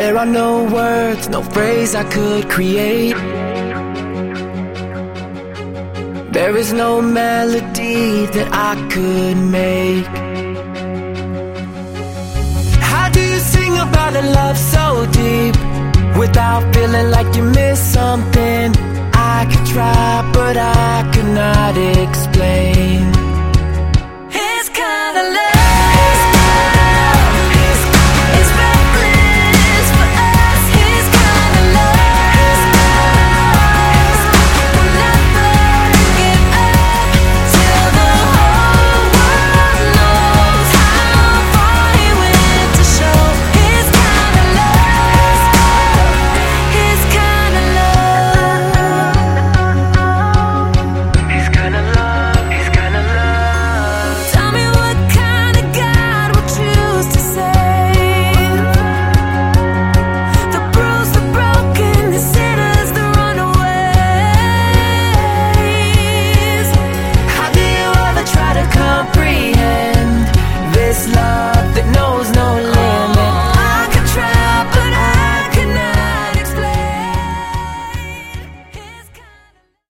There are no words, no phrase I could create. There is no melody that I could make. How do you sing about a love so deep without feeling like you missed something? I could try, but I could not explain.